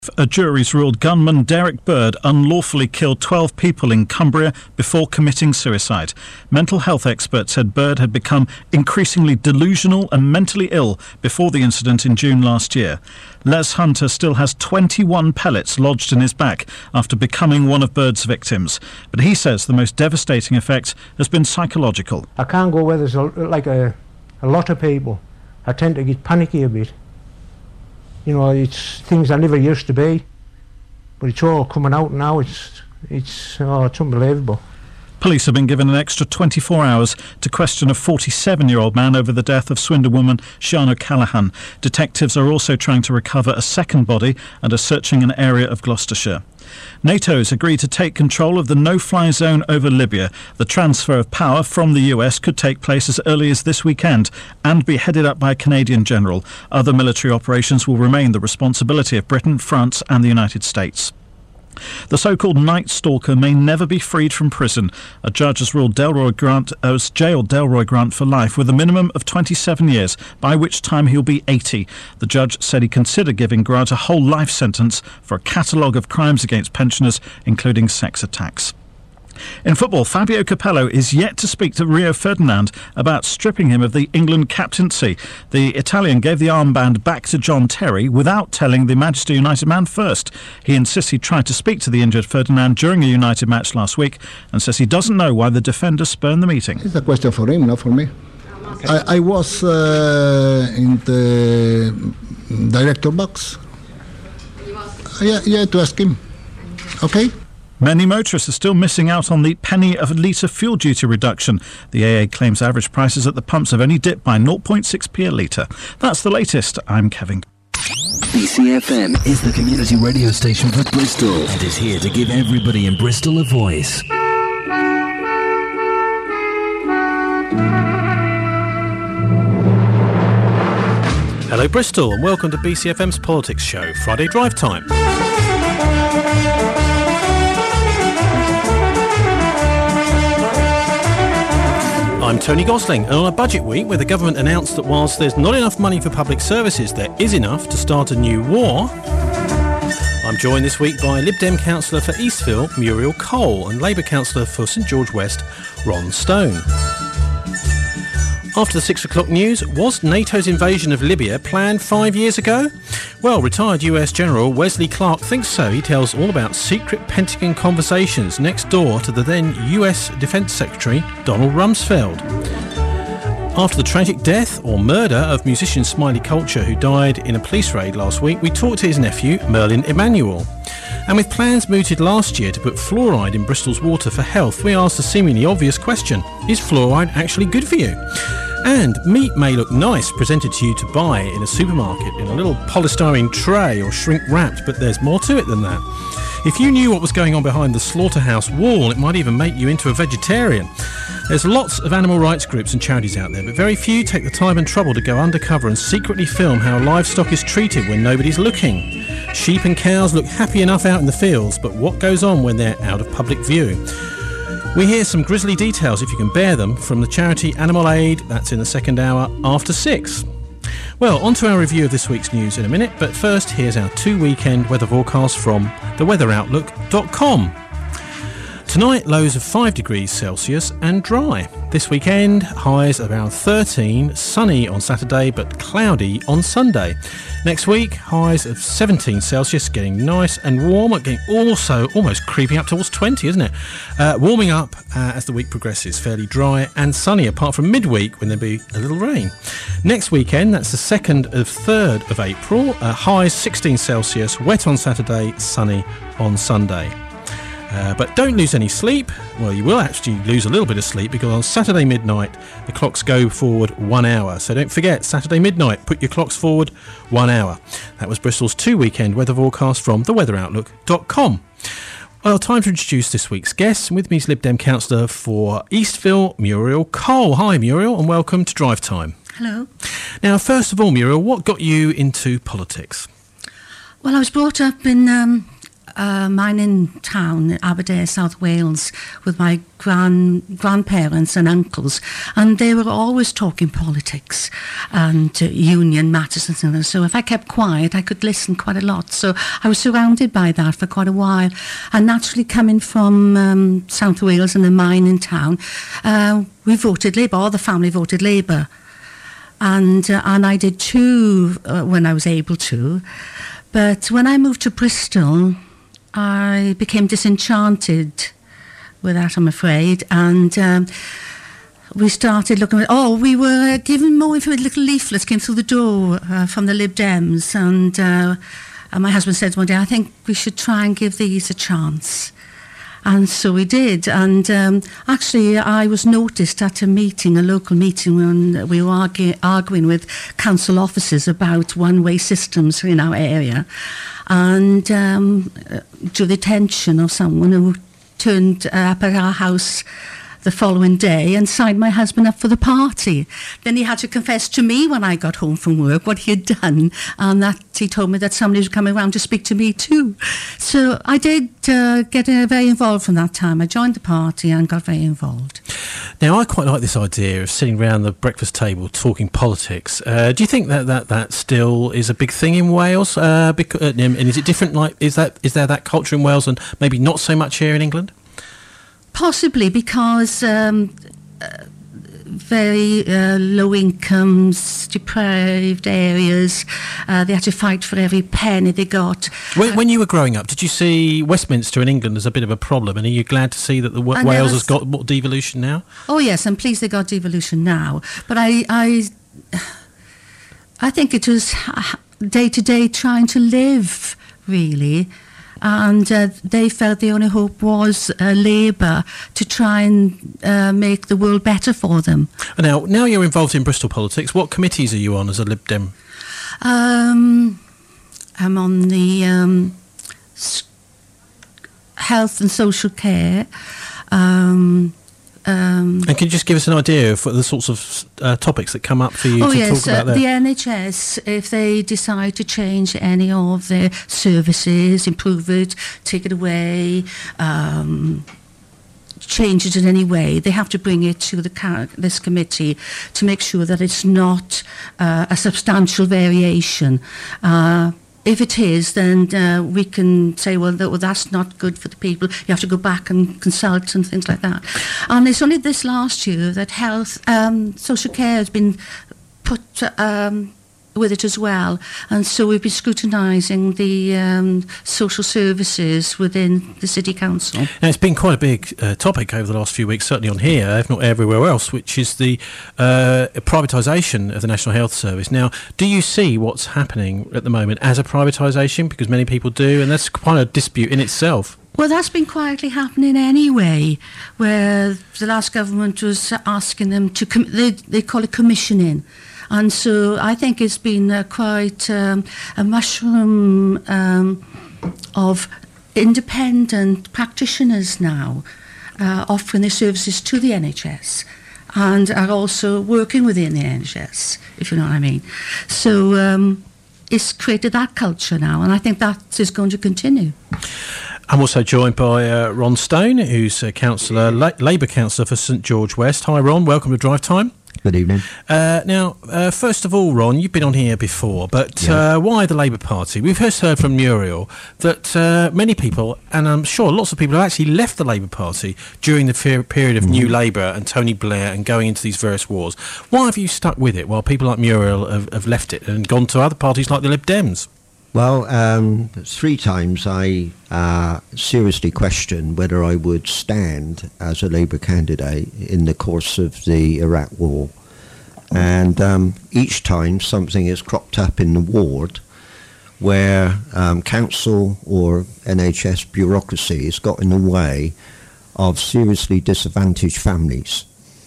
A jury's ruled gunman Derek Bird unlawfully killed 12 people in Cumbria before committing suicide. Mental health experts said Bird had become increasingly delusional and mentally ill before the incident in June last year. Les Hunter still has 21 pellets lodged in his back after becoming one of Bird's victims. But he says the most devastating effect has been psychological. I can't go where there's a lot of people. I tend to get panicky a bit. You know, it's things I never used to be, but it's all coming out now. It's unbelievable. Police have been given an extra 24 hours to question a 47-year-old man over the death of Swindon woman Sian O'Callaghan. Detectives are also trying to recover a second body and are searching an area of Gloucestershire. NATO's agreed to take control of the no-fly zone over Libya. The transfer of power from the US could take place as early as this weekend and be headed up by a Canadian general. Other military operations will remain the responsibility of Britain, France and the United States. The so-called Night Stalker may never be freed from prison. A judge has jailed Delroy Grant for life with a minimum of 27 years, by which time he'll be 80. The judge said he considered giving Grant a whole life sentence for a catalogue of crimes against pensioners, including sex attacks. In football, Fabio Capello is yet to speak to Rio Ferdinand about stripping him of the England captaincy. The Italian gave the armband back to John Terry without telling the Manchester United man first. He insists he tried to speak to the injured Ferdinand during a United match last week and says he doesn't know why the defender spurned the meeting. It's a question for him, not for me. I was in the director box. Yeah, to ask him. Okay? Many motorists are still missing out on the penny a litre fuel duty reduction. The AA claims average prices at the pumps have only dipped by 0.6p a litre. That's the latest. I'm Kevin. BCFM is the community radio station for Bristol and is here to give everybody in Bristol a voice. Hello Bristol and welcome to BCFM's Politics Show, Friday Drive Time. I'm Tony Gosling, and on a budget week where the government announced that whilst there's not enough money for public services, there is enough to start a new war, I'm joined this week by Lib Dem councillor for Eastville, Muriel Cole, and Labour councillor for St George West, Ron Stone. After the 6 o'clock news, was NATO's invasion of Libya planned 5 years ago? Well, retired US General Wesley Clark thinks so. He tells all about secret Pentagon conversations next door to the then US Defence Secretary Donald Rumsfeld. After the tragic death or murder of musician Smiley Culture, who died in a police raid last week, we talked to his nephew Merlin Emanuel. And with plans mooted last year to put fluoride in Bristol's water for health, we asked the seemingly obvious question: is fluoride actually good for you? And meat may look nice presented to you to buy in a supermarket in a little polystyrene tray or shrink wrapped, but there's more to it than that. If you knew what was going on behind the slaughterhouse wall, it might even make you into a vegetarian. There's lots of animal rights groups and charities out there, but very few take the time and trouble to go undercover and secretly film how livestock is treated when nobody's looking. Sheep and cows look happy enough out in the fields, but what goes on when they're out of public view? We hear some grisly details, if you can bear them, from the charity Animal Aid. That's in the second hour after 6. Well, on to our review of this week's news in a minute, but first here's our 2-weekend weather forecast from theweatheroutlook.com. Tonight, lows of 5 degrees Celsius and dry. This weekend, highs around 13, sunny on Saturday but cloudy on Sunday. Next week, highs of 17 Celsius, getting nice and warm, getting also almost creeping up towards 20, isn't it? Warming up as the week progresses, fairly dry and sunny, apart from midweek when there'll be a little rain. Next weekend, that's the 2nd and 3rd of April, highs 16 Celsius, wet on Saturday, sunny on Sunday. But don't lose any sleep. Well, you will actually lose a little bit of sleep because on Saturday midnight, the clocks go forward 1 hour. So don't forget, Saturday midnight, put your clocks forward 1 hour. That was Bristol's 2-weekend weather forecast from theweatheroutlook.com. Well, time to introduce this week's guest. With me is Lib Dem councillor for Eastville, Muriel Cole. Hi, Muriel, and welcome to Drive Time. Hello. Now, first of all, Muriel, what got you into politics? Well, I was brought up in mining town, Aberdare, South Wales, with my grandparents and uncles, and they were always talking politics and union matters and things. So if I kept quiet, I could listen quite a lot. So I was surrounded by that for quite a while. And naturally, coming from South Wales and a mining town, we voted Labour. All the family voted Labour, and I did too when I was able to. But when I moved to Bristol, I became disenchanted with that, I'm afraid, and we started looking at, we were given more information. Little leaflets came through the door from the Lib Dems, and my husband said one day, I think we should try and give these a chance. And so we did, and actually I was noticed at a local meeting, when we were arguing with council officers about one-way systems in our area, and drew the attention of someone who turned up at our house the following day and signed my husband up for the party. Then he had to confess to me when I got home from work what he had done, and that he told me that somebody was coming around to speak to me too. So I did get very involved from that time. I joined the party and got very involved. Now, I quite like this idea of sitting around the breakfast table talking politics. Do you think that still is a big thing in Wales? And is it different? Like, is there that culture in Wales and maybe not so much here in England? Possibly, because very low incomes, deprived areas, they had to fight for every penny they got. When you were growing up, did you see Westminster in England as a bit of a problem? And are you glad to see that Wales has got more devolution now? Oh yes, I'm pleased they got devolution now. But I think it was day to day trying to live, really. And they felt the only hope was Labour to try and make the world better for them. Now you're involved in Bristol politics. What committees are you on as a Lib Dem? I'm on the health and social care. And can you just give us an idea of the sorts of topics that come up for you to talk about there? The NHS, if they decide to change any of their services, improve it, take it away, change it in any way, they have to bring it to this committee to make sure that it's not a substantial variation. If it is, then we can say, well, that's not good for the people. You have to go back and consult and things like that. And it's only this last year that health, social care has been put with it as well. And so we've been scrutinising the social services within the City Council. Now, it's been quite a big topic over the last few weeks, certainly on here, if not everywhere else, which is the privatisation of the National Health Service. Now, do you see what's happening at the moment as a privatisation? Because many people do, and that's quite a dispute in itself. Well, that's been quietly happening anyway, where the last government was asking them to, they call it commissioning. And so I think it's been quite a mushroom of independent practitioners now offering their services to the NHS and are also working within the NHS, if you know what I mean. So it's created that culture now, and I think that is going to continue. I'm also joined by Ron Stone, who's a councillor, Labour councillor for St George West. Hi, Ron. Welcome to Drive Time. Good evening. Now, first of all, Ron, you've been on here before, but why the Labour Party? We've just heard from Muriel that many people, and I'm sure lots of people, have actually left the Labour Party during the period of New Labour and Tony Blair and going into these various wars. Why have you stuck with it while people like Muriel have left it and gone to other parties like the Lib Dems? Well, 3 times I seriously questioned whether I would stand as a Labour candidate in the course of the Iraq War. And each time something has cropped up in the ward where council or NHS bureaucracy has got in the way of seriously disadvantaged families.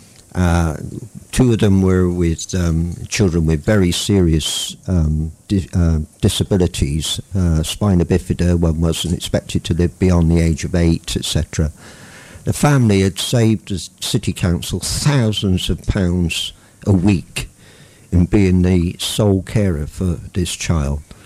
2 of them were with children with very serious disabilities, spina bifida. One wasn't expected to live beyond the age of 8, etc. The family had saved the City Council thousands of pounds a week in being the sole carer for this child.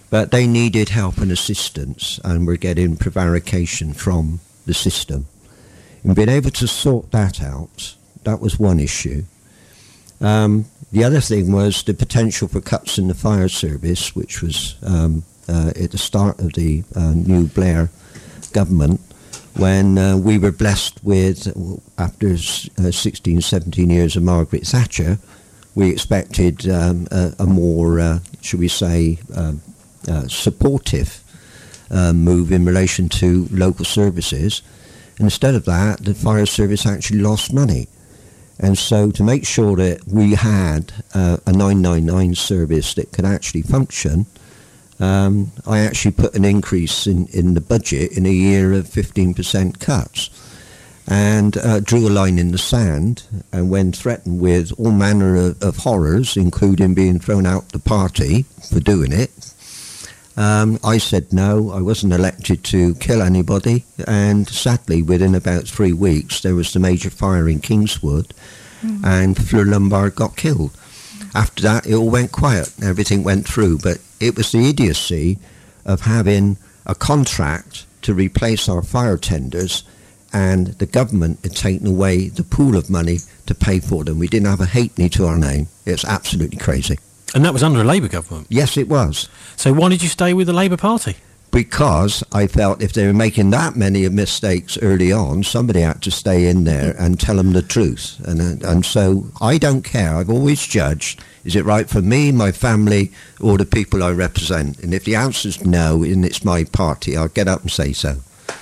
But they needed help and assistance, and were getting prevarication from the system. And being able to sort that out, that was one issue. The other thing was the potential for cuts in the fire service, which was at the start of the new Blair government, when we were blessed with, after 16, 17 years of Margaret Thatcher, we expected a more, should we say, supportive move in relation to local services. And instead of that, the fire service actually lost money. And so to make sure that we had a 999 service that could actually function, I actually put an increase in the budget in a year of 15% cuts, and drew a line in the sand. And when threatened with all manner of horrors, including being thrown out the party for doing it, I said no. I wasn't elected to kill anybody, and sadly within about 3 weeks there was the major fire in Kingswood, and Fleur Lombard got killed. After that it all went quiet, everything went through. But it was the idiocy of having a contract to replace our fire tenders, and the government had taken away the pool of money to pay for them. We didn't have a halfpenny to our name. It's absolutely crazy. And that was under a Labour government? Yes, it was. So why did you stay with the Labour Party? Because I felt if they were making that many mistakes early on, somebody had to stay in there and tell them the truth. And so I don't care. I've always judged, is it right for me, my family, or the people I represent? And if the answer's no, and it's my party, I'll get up and say so.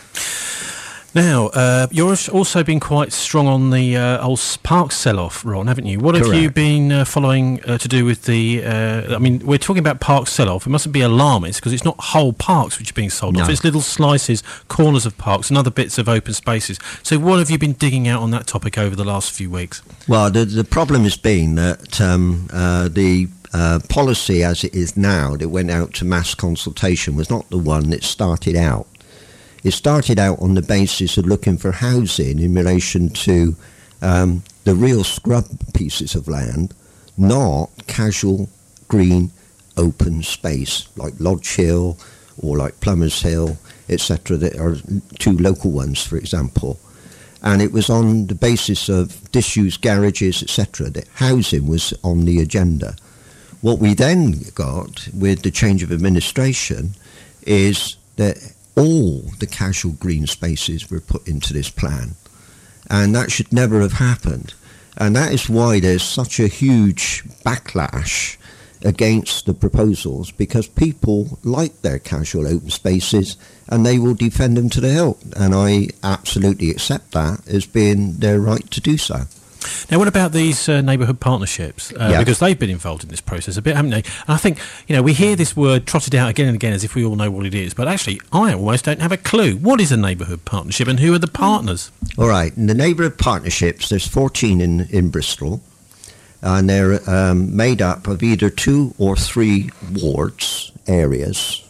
Now, you've also been quite strong on the old park sell-off, Ron, haven't you? What have Correct. you been following to do with the... I mean, we're talking about park sell-off. It mustn't be alarmist, because it's not whole parks which are being sold off. No. It's little slices, corners of parks and other bits of open spaces. So what have you been digging out on that topic over the last few weeks? Well, the problem has been that the policy as it is now that went out to mass consultation was not the one that started out. It started out on the basis of looking for housing in relation to the real scrub pieces of land, not casual green open space like Lodge Hill or like Plumbers Hill, etc. That are two local ones, for example. And it was on the basis of disused garages, etc. that housing was on the agenda. What we then got with the change of administration is that all the casual green spaces were put into this plan, and that should never have happened. And that is why there's such a huge backlash against the proposals, because people like their casual open spaces and they will defend them to the hilt, and I absolutely accept that as being their right to do so. Now, what about these neighbourhood partnerships? Yeah. Because they've been involved in this process a bit, haven't they? And I think, we hear this word trotted out again and again as if we all know what it is, but actually, I almost don't have a clue. What is a neighbourhood partnership, and who are the partners? All right, in the neighbourhood partnerships, there's 14 in Bristol, and they're made up of either 2 or 3 wards, areas,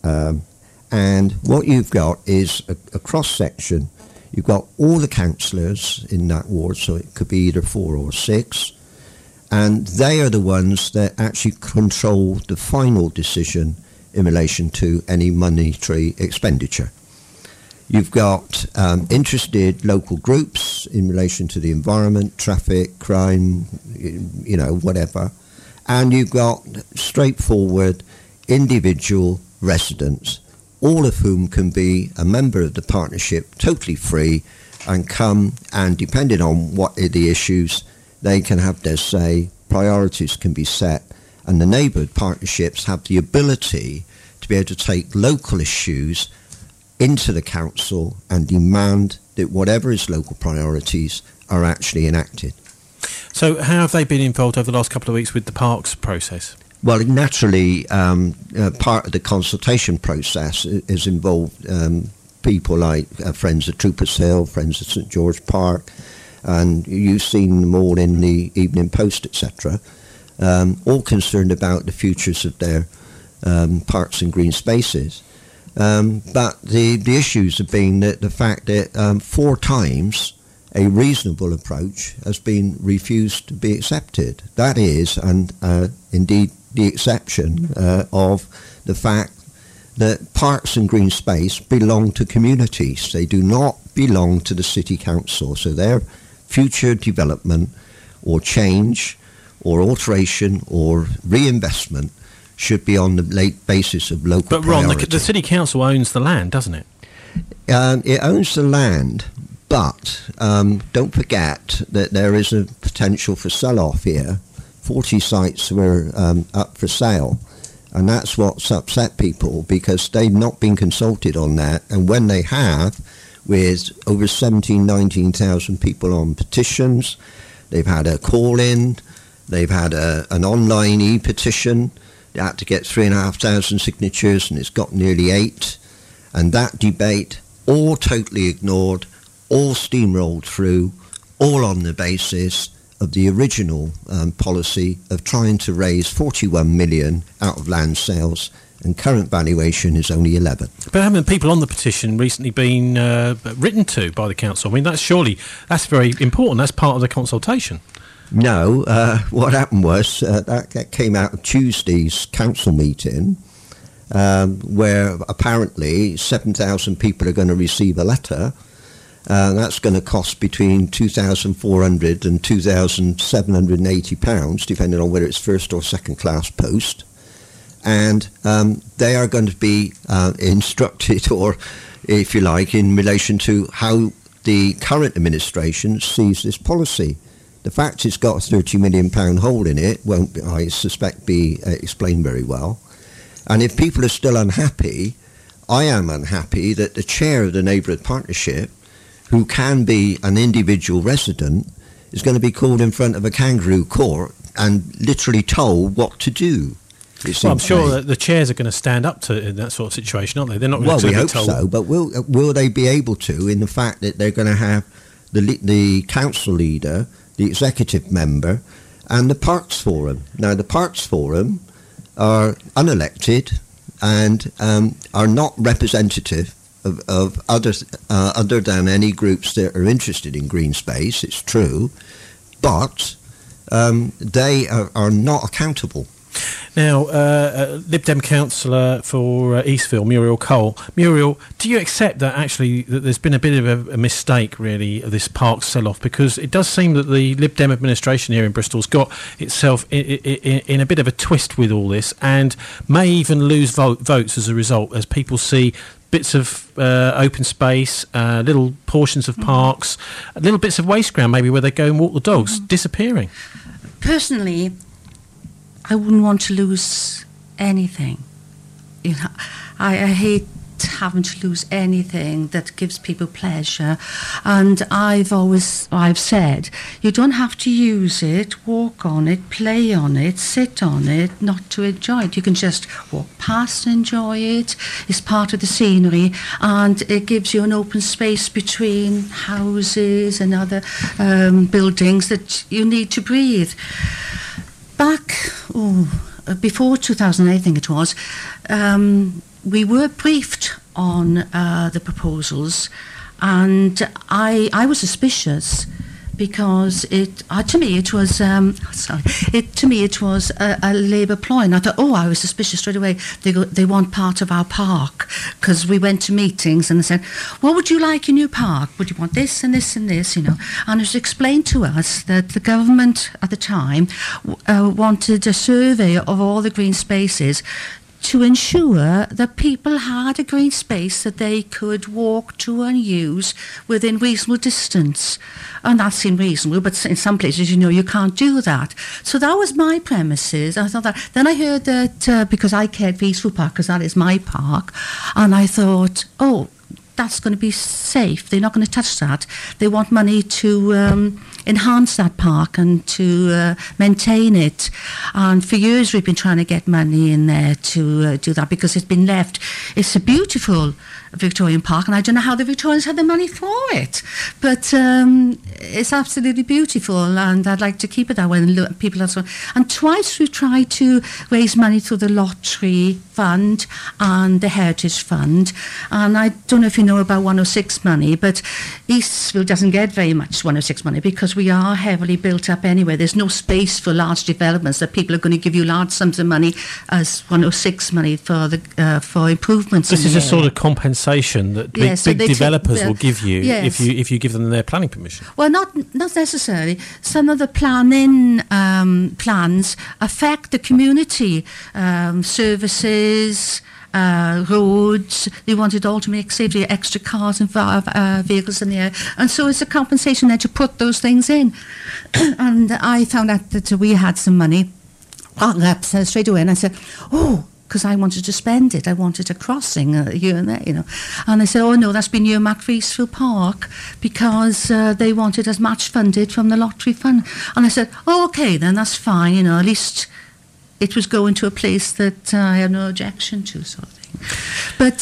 and what you've got is a cross-section. You've got all the councillors in that ward, so it could be either 4 or 6, and they are the ones that actually control the final decision in relation to any monetary expenditure. You've got interested local groups in relation to the environment, traffic, crime, whatever, and you've got straightforward individual residents, all of whom can be a member of the partnership totally free and come, and depending on what are the issues, they can have their say, priorities can be set, and the neighbourhood partnerships have the ability to be able to take local issues into the council and demand that whatever is local priorities are actually enacted. So how have they been involved over the last couple of weeks with the parks process? Well, naturally, part of the consultation process is involved people like Friends of Troopers Hill, Friends of St George Park, and you've seen them all in the Evening Post, etc., all concerned about the futures of their parks and green spaces. But the issues have been that the fact that 4 times a reasonable approach has been refused to be accepted. That is, and indeed the exception of the fact that parks and green space belong to communities. They do not belong to the city council. So their future development or change or alteration or reinvestment should be on the basis of local priority. But Ron, the city council owns the land, doesn't it? It owns the land, but don't forget that there is a potential for sell-off here. 40 sites were up for sale. And that's what's upset people, because they've not been consulted on that. And when they have, with over 19,000 people on petitions, they've had a call-in, they've had an online e-petition, they had to get 3,500 signatures, and it's got nearly 8. And that debate, all totally ignored, all steamrolled through, all on the basis of the original policy of trying to raise 41 million out of land sales, and current valuation is only 11. But haven't people on the petition recently been written to by the council? I mean, that's very important. That's part of the consultation. No, what happened was that came out of Tuesday's council meeting, where apparently 7,000 people are going to receive a letter. That's going to cost between £2,400 and £2,780, depending on whether it's first or second class post. And they are going to be instructed, or if you like, in relation to how the current administration sees this policy. The fact it's got a £30 million hole in it won't, I suspect, be explained very well. And if people are still unhappy, I am unhappy that the chair of the Neighbourhood Partnership, who can be an individual resident, is going to be called in front of a kangaroo court and literally told what to do. Well, I'm sure that the chairs are going to stand up to in that sort of situation, aren't they? They're not going to be told. Well, we hope so, but will they be able to, in the fact that they're going to have the council leader, the executive member, and the Parks Forum. Now, the Parks Forum are unelected and are not representative of others other than any groups that are interested in green space. It's true, but they are not accountable. Now, Lib Dem councillor for Eastville, Muriel Cole. Muriel, do you accept that actually that there's been a bit of a mistake, really, of this park sell-off? Because it does seem that the Lib Dem administration here in Bristol's got itself in a bit of a twist with all this, and may even lose votes as a result, as people see bits of open space, little portions of parks, little bits of waste ground maybe where they go and walk the dogs, disappearing. Personally, I wouldn't want to lose anything. You know, I hate having to lose anything that gives people pleasure. And I've said, you don't have to use it, walk on it, play on it, sit on it, not to enjoy it. You can just walk past and enjoy it. It's part of the scenery, and it gives you an open space between houses and other buildings that you need to breathe. Back, before 2008, I think it was, we were briefed on the proposals, and I was suspicious because to me it was a Labour ploy, and I thought, I was suspicious straight away. They want part of our park, because we went to meetings and they said, what would you like in your park? Would you want this and this and this, you know? And it was explained to us that the government at the time wanted a survey of all the green spaces to ensure that people had a green space that they could walk to and use within reasonable distance. And that seemed reasonable, but in some places, you can't do that. So that was my premises. I thought that. Then I heard that, because I cared for Eastville Park, because that is my park, and I thought, that's going to be safe. They're not going to touch that. They want money to enhance that park and to maintain it. And for years we've been trying to get money in there to do that, because it's been left. It's a beautiful Victorian park, and I don't know how the Victorians had the money for it, but it's absolutely beautiful, and I'd like to keep it that way. And people and twice we've tried to raise money through the Lottery Fund and the Heritage Fund, and I don't know if you know about 106 money, but Eastville doesn't get very much 106 money because we are heavily built up anyway. There's no space for large developments that people are going to give you large sums of money as 106 money for the for improvements. This is a sort of compensation that big developers will give you if you give them their planning permission. Well, not necessarily. Some of the planning plans affect the community, services, roads. They want it all to make safety, extra cars and vehicles in the air, and so it's a compensation there to put those things in. And I found out that we had some money straight away, and I said, because I wanted to spend it. I wanted a crossing here and there, And they said, oh, no, that's been earmarked for Eastville Park because they wanted as much funded from the lottery fund. And I said, oh, OK, then that's fine, at least it was going to a place that I have no objection to, sort of thing. But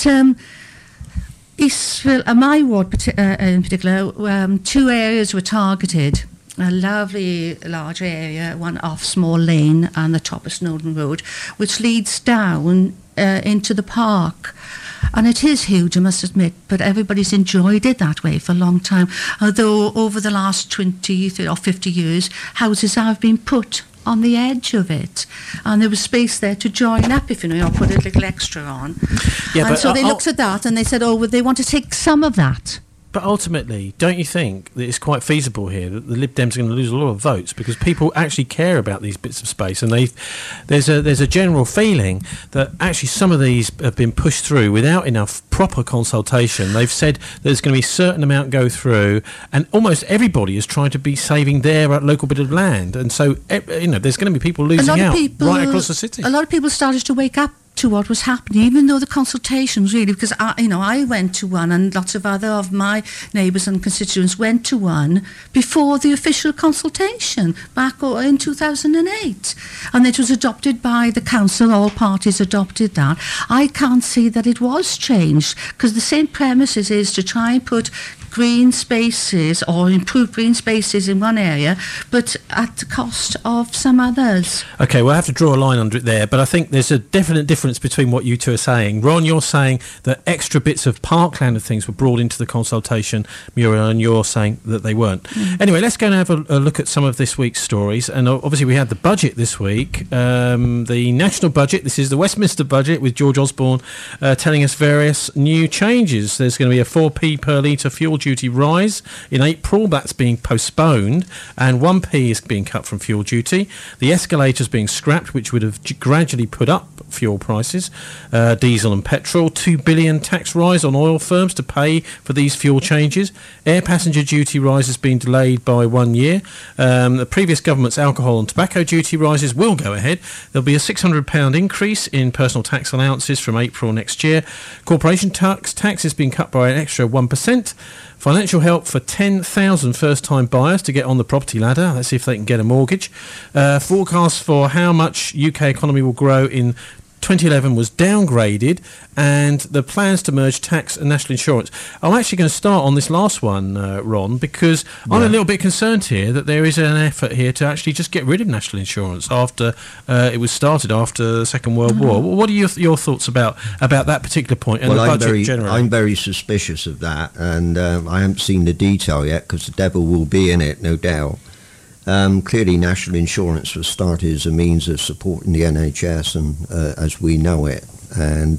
Eastville, my ward in particular, 2 areas were targeted. A lovely large area, one off Small Lane and the top of Snowdon Road, which leads down into the park. And it is huge, I must admit, but everybody's enjoyed it that way for a long time. Although over the last 20 or 50 years, houses have been put on the edge of it, and there was space there to join up if you put a little extra on. And so they looked at that and they said, they want to take some of that. But ultimately, don't you think that it's quite feasible here that the Lib Dems are going to lose a lot of votes because people actually care about these bits of space, and there's a general feeling that actually some of these have been pushed through without enough proper consultation. They've said there's going to be a certain amount go through, and almost everybody is trying to be saving their local bit of land, and so there's going to be people losing out right across the city. A lot of people started to wake up to what was happening, even though the consultations really, because I went to one and lots of other of my neighbours and constituents went to one before the official consultation back in 2008, and it was adopted by the council. All parties adopted that. I can't see that it was changed because the same premises is to try and put green spaces or improve green spaces in one area, but at the cost of some others. OK, we'll have to draw a line under it there, but I think there's a definite difference between what you two are saying. Ron, you're saying that extra bits of parkland and things were brought into the consultation, Muriel, and you're saying that they weren't. Anyway, let's go and have a look at some of this week's stories. And obviously we had the budget this week, the national budget. This is the Westminster budget with George Osborne telling us various new changes. There's going to be a 4p per litre fuel duty rise in April. That's being postponed, and 1p is being cut from fuel duty. The escalator's being scrapped, which would have gradually put up fuel prices, diesel and petrol. 2 billion tax rise on oil firms to pay for these fuel changes. Air passenger duty rise has been delayed by 1 year. The previous government's alcohol and tobacco duty rises will go ahead. There'll be a £600 increase in personal tax allowances from April next year. Corporation tax is being cut by an extra 1%. Financial help for 10,000 first-time buyers to get on the property ladder. Let's see if they can get a mortgage. Forecast for how much UK economy will grow in 2011 was downgraded, and the plans to merge tax and national insurance. I'm actually going to start on this last one, Ron, because I'm a little bit concerned here that there is an effort here to actually just get rid of national insurance after it was started after the Second World War. What are your thoughts about that particular point and the budget generally? I'm very suspicious of that, and I haven't seen the detail yet because the devil will be in it, no doubt. Clearly, national insurance was started as a means of supporting the NHS and as we know it. And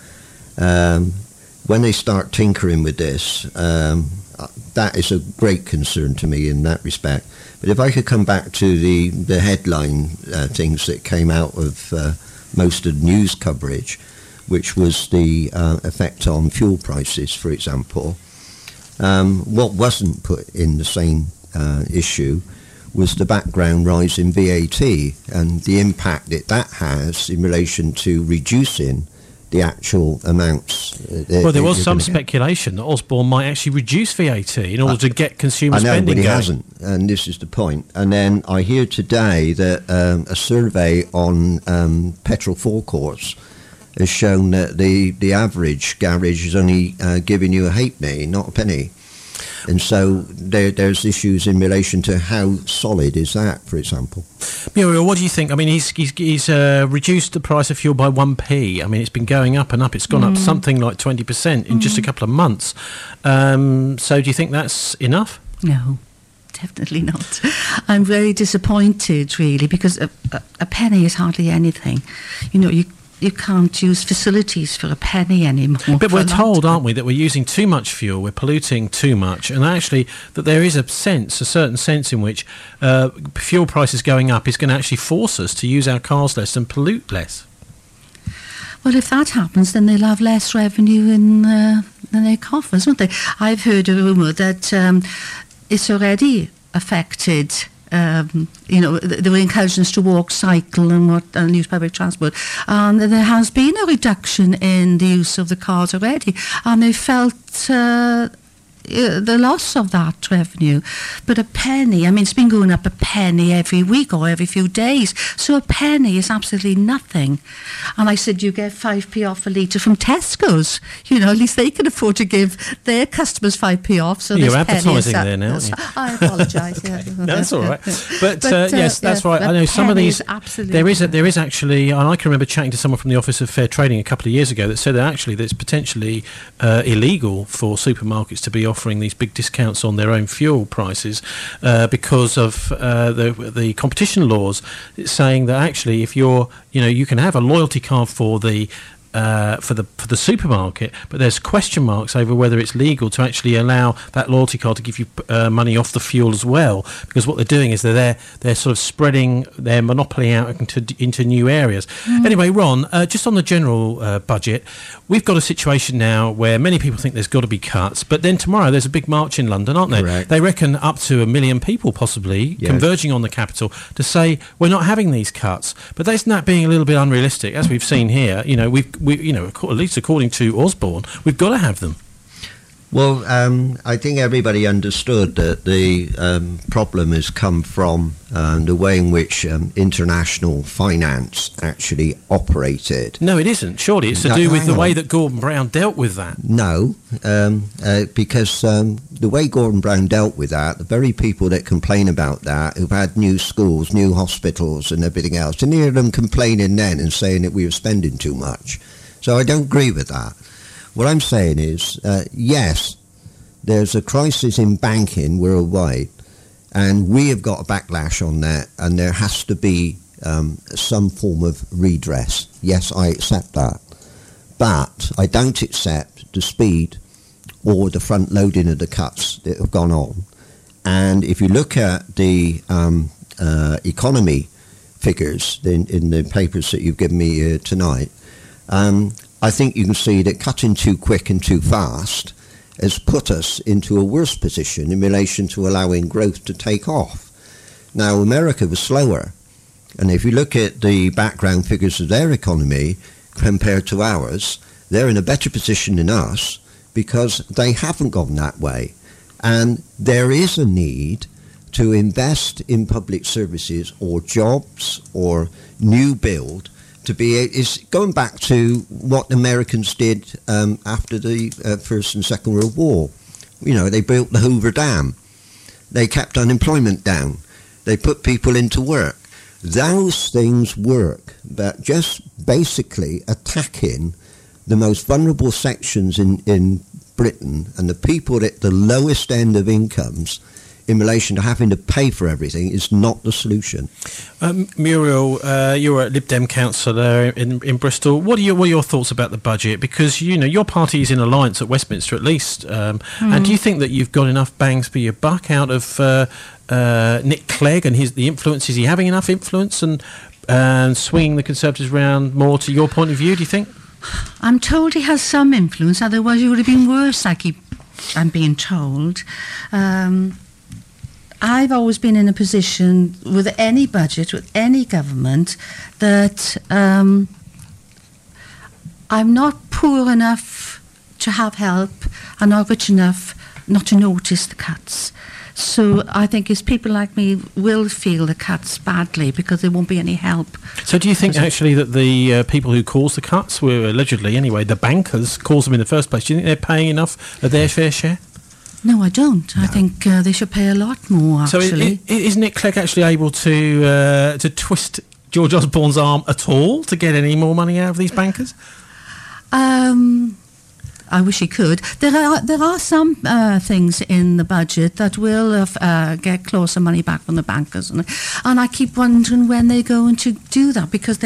when they start tinkering with this, that is a great concern to me in that respect. But if I could come back to the headline things that came out of most of the news coverage, which was the effect on fuel prices, for example, what wasn't put in the same issue was the background rise in VAT and the impact that has in relation to reducing the actual amounts. Well, there was some speculation that Osborne might actually reduce VAT in order to get consumer spending going. But he hasn't, and this is the point. And then I hear today that a survey on petrol forecourts has shown that the average garage is only giving you a halfpenny, not a penny. And so there's issues in relation to how solid is that, for example. Muriel, what do you think? I mean, he's reduced the price of fuel by 1p. I mean, it's been going up and up. It's gone up something like 20% in just a couple of months. So do you think that's enough? No, definitely not. I'm very disappointed, really, because a penny is hardly anything. You know, you can't use facilities for a penny anymore. But we're told, aren't we, that we're using too much fuel, we're polluting too much, and actually that there is a certain sense in which fuel prices going up is going to actually force us to use our cars less and pollute less. Well, if that happens, then they'll have less revenue in their coffers, won't they? I've heard a rumour that it's already affected. You know, they were encouraging us to walk, cycle and use public transport. And there has been a reduction in the use of the cars already. And they felt the loss of that revenue. But a penny, I mean, it's been going up a penny every week or every few days. So a penny is absolutely nothing. And I said, you get 5p off a litre from Tesco's. You know, at least they can afford to give their customers 5p off. So you're advertising there now, aren't you? I apologise. Yeah. No, that's all right. But yes, that's right. I know some of these. There is actually, and I can remember chatting to someone from the Office of Fair Trading a couple of years ago that said that actually that it's potentially illegal for supermarkets to be offering these big discounts on their own fuel prices because of the competition laws, saying that actually if you can have a loyalty card for the supermarket, but there's question marks over whether it's legal to actually allow that loyalty card to give you money off the fuel as well, because what they're doing is they're sort of spreading their monopoly out into new areas. Anyway, Ron, just on the general budget, we've got a situation now where many people think there's got to be cuts, but then tomorrow there's a big march in London, aren't there? Correct. They reckon up to 1 million people possibly converging on the capital to say we're not having these cuts. But isn't that being a little bit unrealistic, as we've seen here? You know, at least according to Osborne, we've got to have them. Well, I think everybody understood that the problem has come from the way in which international finance actually operated. No, it isn't. Surely it's to do with the way that Gordon Brown dealt with that. No, because the way Gordon Brown dealt with that, the very people that complain about that, who've had new schools, new hospitals and everything else, didn't hear them complaining then and saying that we were spending too much. So I don't agree with that. What I'm saying is, yes, there's a crisis in banking worldwide, and we have got a backlash on that, and there has to be some form of redress. Yes, I accept that. But I don't accept the speed or the front loading of the cuts that have gone on. And if you look at the economy figures in the papers that you've given me tonight, I think you can see that cutting too quick and too fast has put us into a worse position in relation to allowing growth to take off. Now, America was slower, and if you look at the background figures of their economy compared to ours, they're in a better position than us because they haven't gone that way. And there is a need to invest in public services or jobs or new build is going back to what Americans did after the First and Second World War. You know, they built the Hoover Dam. They kept unemployment down. They put people into work. Those things work, but just basically attacking the most vulnerable sections in Britain and the people at the lowest end of incomes in relation to having to pay for everything is not the solution. Muriel, you're a Lib Dem councillor in Bristol. What are your thoughts about the budget? Because, you know, your party is in alliance at Westminster at least. And do you think that you've got enough bangs for your buck out of Nick Clegg and the influence? Is he having enough influence and swinging the Conservatives round more to your point of view, do you think? I'm told he has some influence, otherwise it would have been worse, I'm being told. I've always been in a position with any budget, with any government, that I'm not poor enough to have help and not rich enough not to notice the cuts. So I think it's people like me will feel the cuts badly because there won't be any help. So do you think actually that the people who cause the cuts were allegedly, anyway, the bankers cause them in the first place, do you think they're paying enough of their fair share? No, I don't. I think they should pay a lot more, actually. So is Nick Clegg actually able to twist George Osborne's arm at all to get any more money out of these bankers? I wish he could. There are some things in the budget that will get closer money back from the bankers, and I keep wondering when they're going to do that, because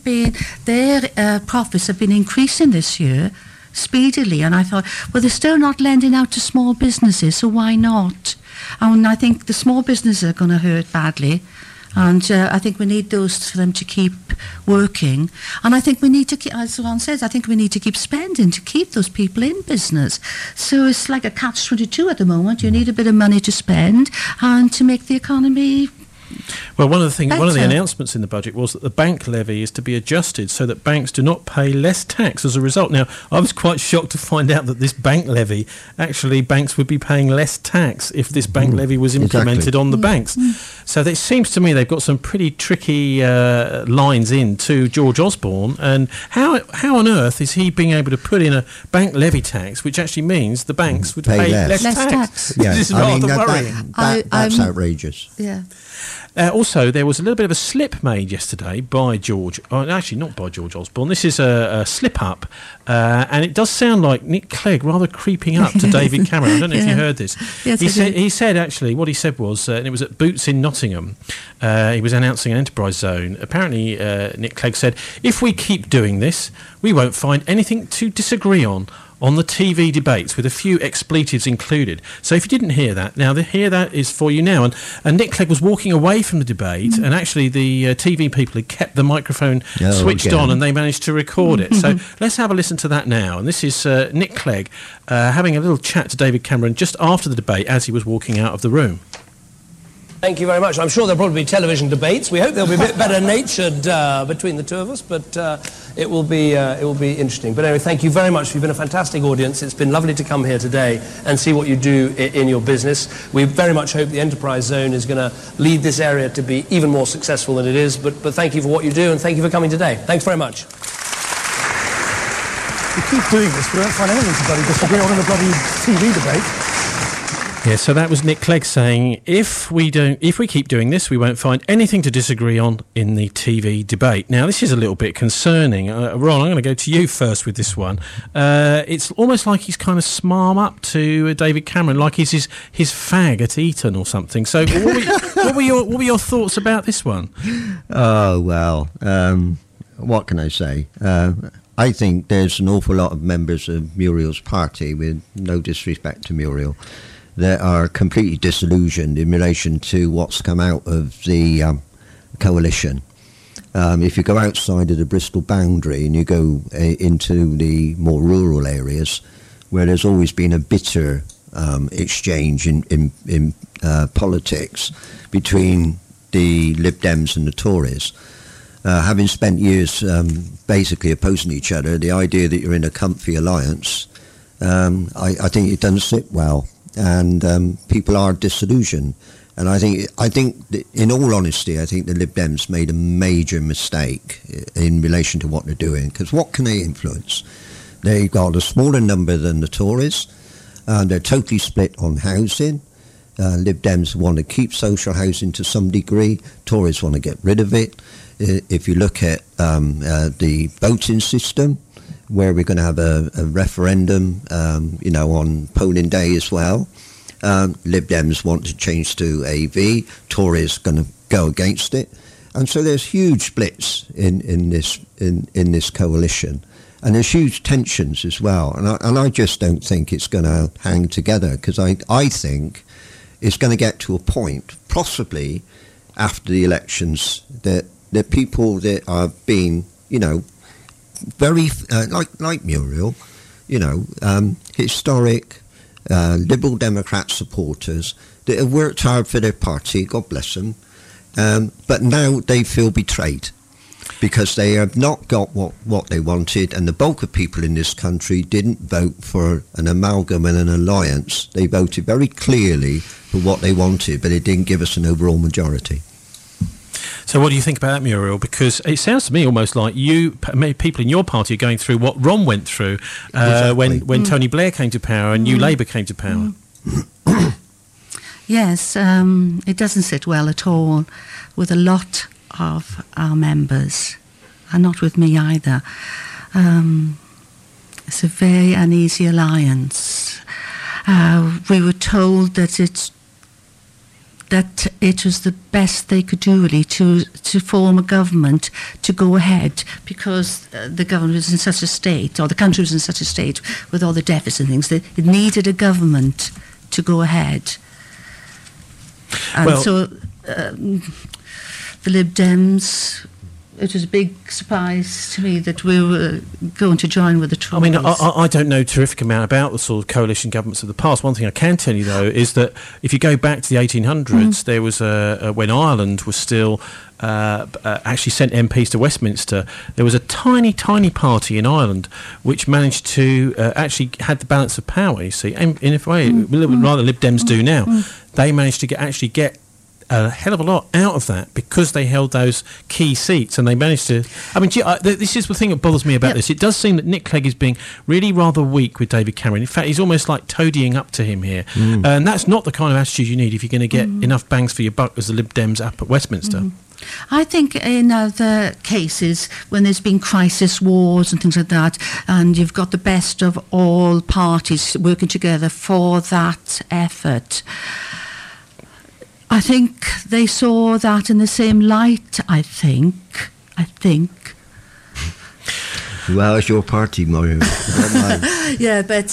their profits have been increasing this year speedily, and I thought, well, they're still not lending out to small businesses, so why not? And I think the small businesses are going to hurt badly. And I think we need those for them to keep working. And I think we need to keep, as Ron says, I think we need to keep spending to keep those people in business. So it's like a catch-22 at the moment. You need a bit of money to spend and to make the economy Well, one of the better. announcements in the budget was that the bank levy is to be adjusted so that banks do not pay less tax as a result. Now, I was quite shocked to find out that this bank levy, actually banks would be paying less tax if this bank levy was implemented on the banks. So it seems to me they've got some pretty tricky lines in to George Osborne. And how on earth is he being able to put in a bank levy tax, which actually means the banks would pay less tax? Yeah, This is I mean, rather worrying. that's outrageous. Yeah. Also, there was a little bit of a slip made yesterday by George. Actually, not by George Osborne. This is a slip-up, and it does sound like Nick Clegg rather creeping up to David Cameron. I don't know if you heard this. Yes, he said, actually, what he said was, and it was at Boots in Nottingham, he was announcing an enterprise zone. Apparently, Nick Clegg said, if we keep doing this, we won't find anything to disagree on the TV debates, with a few expletives included. So if you didn't hear that, now hear that is for you now. And Nick Clegg was walking away from the debate, and actually the TV people had kept the microphone switched on, and they managed to record it. So let's have a listen to that now. And this is Nick Clegg having a little chat to David Cameron just after the debate as he was walking out of the room. Thank you very much. I'm sure there'll probably be television debates. We hope they'll be a bit better natured between the two of us, but it will be interesting. But anyway, thank you very much. You've been a fantastic audience. It's been lovely to come here today and see what you do in your business. We very much hope the Enterprise Zone is going to lead this area to be even more successful than it is. But thank you for what you do, and thank you for coming today. Thanks very much. We keep doing this, we don't find anything to bloody disagree on in the bloody TV debate. Yeah, so that was Nick Clegg saying, if we keep doing this, we won't find anything to disagree on in the TV debate. Now, this is a little bit concerning. Ron, I'm going to go to you first with this one. It's almost like he's kind of smarm up to David Cameron, like he's his fag at Eton or something. So, what were your thoughts about this one? Oh, well, what can I say? I think there's an awful lot of members of Muriel's party, with no disrespect to Muriel, that are completely disillusioned in relation to what's come out of the coalition. If you go outside of the Bristol boundary and you go into the more rural areas, where there's always been a bitter exchange in politics between the Lib Dems and the Tories, having spent years basically opposing each other, the idea that you're in a comfy alliance, I think it doesn't sit well. And people are disillusioned, and I think that, in all honesty, I think the Lib Dems made a major mistake in relation to what they're doing. Because what can they influence? They've got a smaller number than the Tories, and they're totally split on housing. Lib Dems want to keep social housing to some degree. Tories want to get rid of it. If you look at the voting system, where we're going to have a referendum, on polling day as well. Lib Dems want to change to AV. Tories going to go against it, and so there's huge splits in this coalition, and there's huge tensions as well. And I just don't think it's going to hang together, because I think it's going to get to a point, possibly after the elections, that the people that are being, very like Muriel, historic Liberal Democrat supporters that have worked hard for their party, God bless them, but now they feel betrayed because they have not got what they wanted, and the bulk of people in this country didn't vote for an amalgam and an alliance. They voted very clearly for what they wanted, but it didn't give us an overall majority. So what do you think about that, Muriel? Because it sounds to me almost like people in your party are going through what Ron went through when Tony Blair came to power and New Labour came to power. Yes, it doesn't sit well at all with a lot of our members, and not with me either. It's a very uneasy alliance. We were told that it was the best they could do, really, to form a government to go ahead, because the government was in such a state, or the country was in such a state with all the deficits and things, that it needed a government to go ahead. And so the Lib Dems, it was a big surprise to me that we were going to join with the Tories. I mean, I don't know a terrific amount about the sort of coalition governments of the past. One thing I can tell you, though, is that if you go back to the 1800s, there was when Ireland was still actually sent MPs to Westminster, there was a tiny, tiny party in Ireland which managed to actually had the balance of power, you see, and in a way, rather than Lib Dems do now. They managed to get a hell of a lot out of that because they held those key seats, and they managed to... I mean, this is the thing that bothers me about this. It does seem that Nick Clegg is being really rather weak with David Cameron. In fact, he's almost like toadying up to him here. And that's not the kind of attitude you need if you're going to get enough bangs for your buck as the Lib Dems up at Westminster. I think in other cases, when there's been crisis wars and things like that, and you've got the best of all parties working together for that effort, I think they saw that in the same light, I think. Well, it's your party, Mario. Yeah, but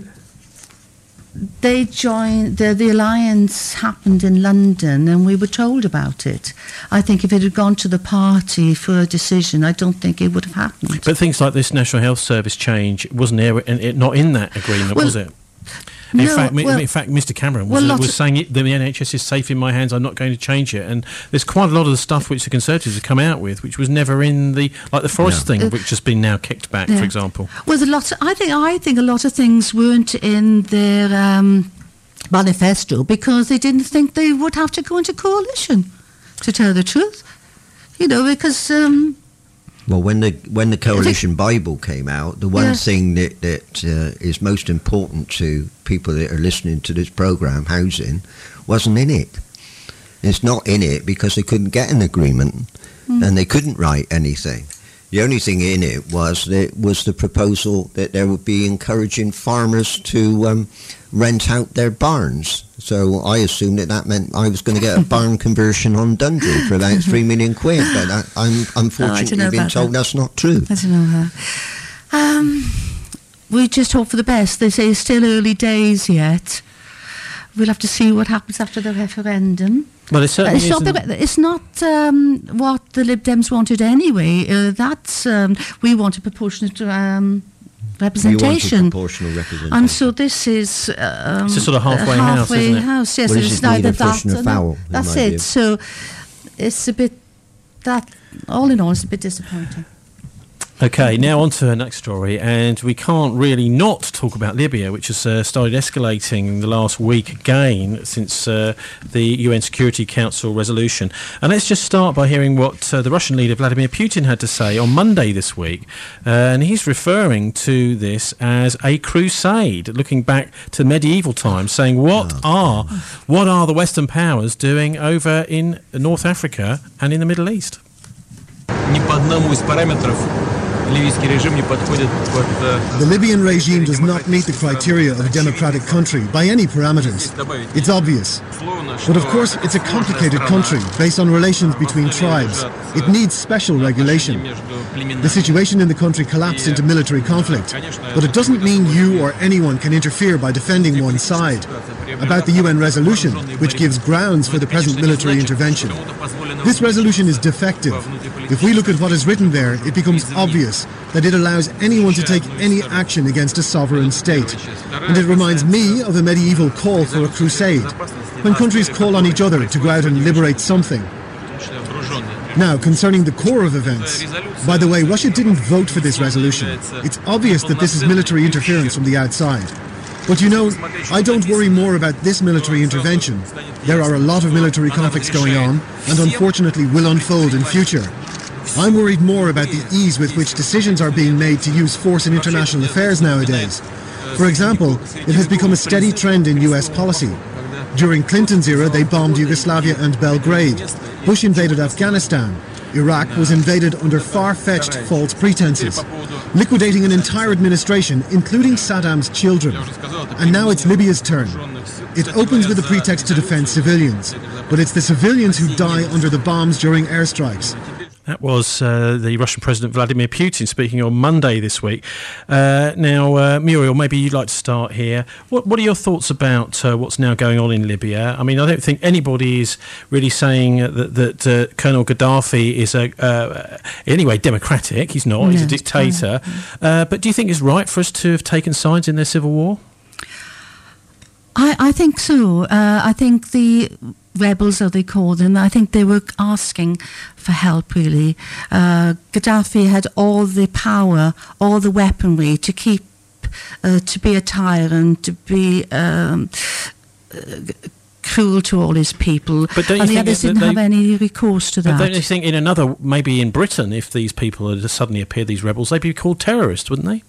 they joined, the alliance happened in London, and we were told about it. I think if it had gone to the party for a decision, I don't think it would have happened. But things like this National Health Service change wasn't there, not in that agreement, was it? In fact, Mr. Cameron was saying the NHS is safe in my hands, I'm not going to change it. And there's quite a lot of the stuff which the Conservatives have come out with, which was never in the forest thing, which has been now kicked back, for example. Well, I think a lot of things weren't in their manifesto because they didn't think they would have to go into coalition, to tell the truth. You know, because... Well, when the Coalition Bible came out, the one thing that is most important to people that are listening to this programme, housing, wasn't in it. It's not in it because they couldn't get an agreement and they couldn't write anything. The only thing in it was the proposal that there would be encouraging farmers to rent out their barns. So I assumed that meant I was going to get a barn conversion on Dundee for about £3 million. But I'm unfortunately being told that's not true. I don't know. We just hope for the best. They say it's still early days yet. We'll have to see what happens after the referendum. Well, it's not what the Lib Dems wanted anyway. We wanted proportionate representation. You wanted proportional representation. And so this is it's a sort of halfway house, isn't it? Yes, well, it's neither that or foul. That's it. So it's a bit all in all, it's a bit disappointing. Okay, now on to the next story, and we can't really not talk about Libya, which has started escalating the last week again since the UN Security Council resolution. And let's just start by hearing what the Russian leader Vladimir Putin had to say on Monday this week. And he's referring to this as a crusade, looking back to medieval times, saying what are the Western powers doing over in North Africa and in the Middle East? The Libyan regime does not meet the criteria of a democratic country by any parameters. It's obvious. But of course, it's a complicated country based on relations between tribes. It needs special regulation. The situation in the country collapsed into military conflict, but it doesn't mean you or anyone can interfere by defending one side. About the UN resolution, which gives grounds for the present military intervention. This resolution is defective. If we look at what is written there, it becomes obvious that it allows anyone to take any action against a sovereign state. And it reminds me of a medieval call for a crusade, when countries call on each other to go out and liberate something. Now, concerning the core of events, by the way, Russia didn't vote for this resolution. It's obvious that this is military interference from the outside. But you know, I don't worry more about this military intervention. There are a lot of military conflicts going on, and unfortunately will unfold in future. I'm worried more about the ease with which decisions are being made to use force in international affairs nowadays. For example, it has become a steady trend in US policy. During Clinton's era, they bombed Yugoslavia and Belgrade. Bush invaded Afghanistan. Iraq was invaded under far-fetched false pretenses, liquidating an entire administration, including Saddam's children. And now it's Libya's turn. It opens with a pretext to defend civilians, but it's the civilians who die under the bombs during airstrikes. That was the Russian President Vladimir Putin speaking on Monday this week. Now, Muriel, maybe you'd like to start here. What are your thoughts about what's now going on in Libya? I mean, I don't think anybody is really saying that Colonel Gaddafi is anyway democratic. He's not. He's a dictator. But do you think it's right for us to have taken sides in their civil war? I think so. I think the rebels, as they called them, I think they were asking for help, really. Gaddafi had all the power, all the weaponry to keep, to be a tyrant, to be cruel to all his people. But don't you and think the others didn't have any recourse to that. But don't you think maybe in Britain, if these people had suddenly appeared, these rebels, they'd be called terrorists, wouldn't they?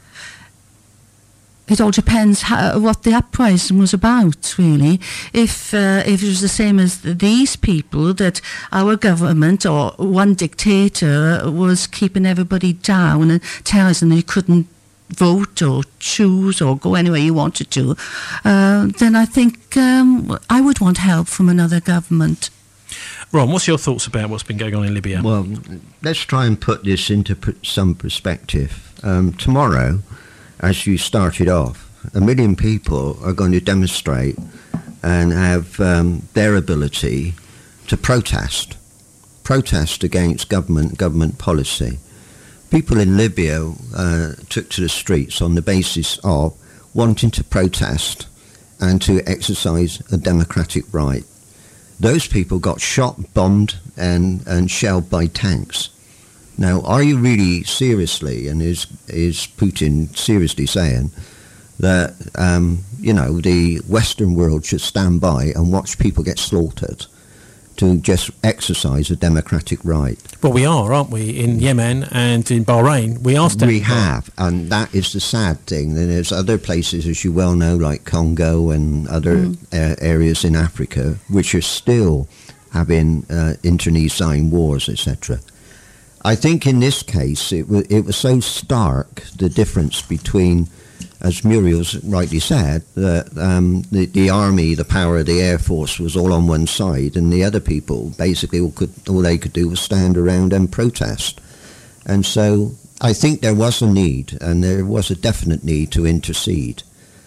It all depends what the uprising was about, really. If it was the same as these people, that our government or one dictator was keeping everybody down and telling them you couldn't vote or choose or go anywhere you wanted to, then I think I would want help from another government. Ron, what's your thoughts about what's been going on in Libya? Well, let's try and put this into some perspective. Tomorrow, as you started off, 1 million people are going to demonstrate and have their ability to protest against government policy. People in Libya took to the streets on the basis of wanting to protest and to exercise a democratic right. Those people got shot, bombed and shelled by tanks. Now, are you really seriously, and is Putin seriously saying that, the Western world should stand by and watch people get slaughtered to just exercise a democratic right? Well, we are, aren't we? In Yemen and in Bahrain, we are standing by. We have, and that is the sad thing. And there's other places, as you well know, like Congo and other areas in Africa, which are still having internecine wars, etc. I think in this case it was so stark, the difference between, as Muriel's rightly said, that the army, the power of the Air Force was all on one side, and the other people basically all they could do was stand around and protest. And so I think there was a need, and there was a definite need to intercede.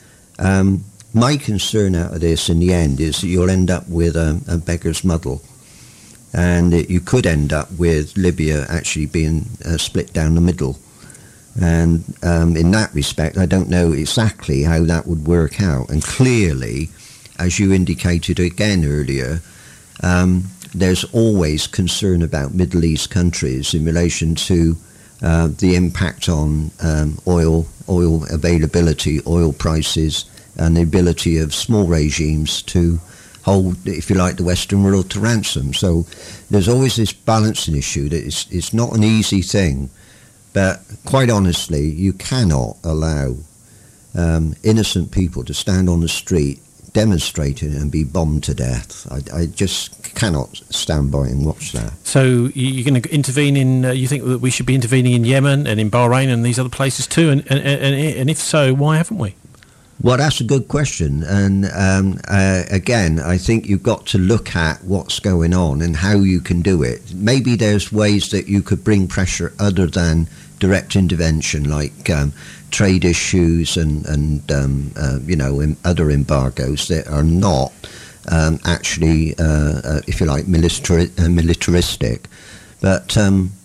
My concern out of this in the end is that you'll end up with a beggar's muddle. And you could end up with Libya actually being split down the middle. And in that respect, I don't know exactly how that would work out. And clearly, as you indicated again earlier, there's always concern about Middle East countries in relation to the impact on oil availability, oil prices, and the ability of small regimes to hold, if you like, the Western world to ransom. So there's always this balancing issue that it's not an easy thing. But quite honestly, you cannot allow innocent people to stand on the street demonstrating and be bombed to death. I just cannot stand by and watch that. So you're going to intervene in, you think that we should be intervening in Yemen and in Bahrain and these other places too? And if so, why haven't we? Well, that's a good question. And again, I think you've got to look at what's going on and how you can do it. Maybe there's ways that you could bring pressure other than direct intervention, like trade issues and other embargoes that are not actually, if you like, militaristic. But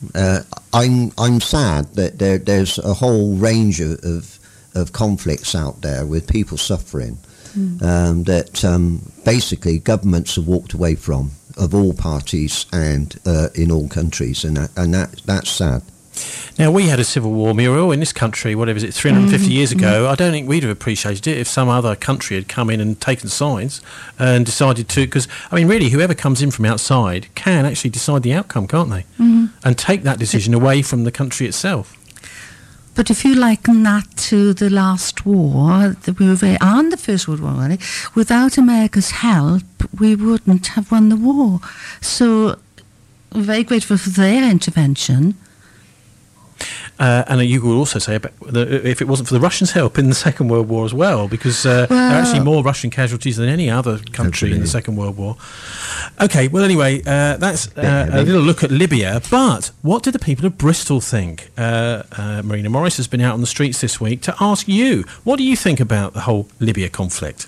I'm sad that there's a whole range of conflicts out there with people suffering that basically governments have walked away from, of all parties and in all countries, and that's sad. Now, we had a civil war, Muriel, in this country, 350 years ago. I don't think we'd have appreciated it if some other country had come in and taken sides and decided to, because, I mean, really, whoever comes in from outside can actually decide the outcome, can't they? And take that decision away from the country itself. But if you liken that to the last war, and the First World War, really, without America's help, we wouldn't have won the war. So, we're very grateful for their intervention. And you could also say about if it wasn't for the Russians' help in the Second World War as well, because there are actually more Russian casualties than any other country in the Second World War. Okay, well, anyway, that's a little look at Libya. But what do the people of Bristol think? Marina Morris has been out on the streets this week to ask you, what do you think about the whole Libya conflict?